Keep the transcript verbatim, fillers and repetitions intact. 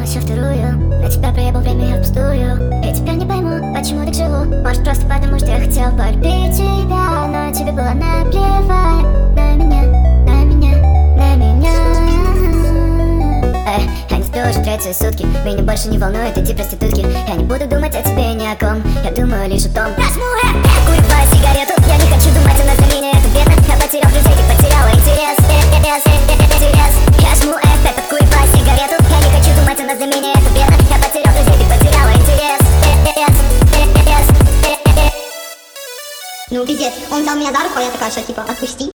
еще вторую. На тебя проебал время я впустую. И теперь не пойму, почему так живу. Может просто потому, что я хотел полюбить тебя, но тебе было наплевать на меня, на меня, на меня. Эй, я не сплю уже третьи сутки. Меня больше не волнует эти проститутки. Я не буду думать о тебе ни о ком. Я думаю лишь о том. Курю сигарету. Я не хочу думать о нас, для меня это бедно. Я потерял друзей, ты потеряла интерес. Интерес. Я жму эф пять, подкуриваю сигарету. Я не хочу думать о нас, для меня это бедно. Я потерял друзей, ты потеряла интерес. Ну пиздец, он взял меня за руку, а я такая, что типа отпусти.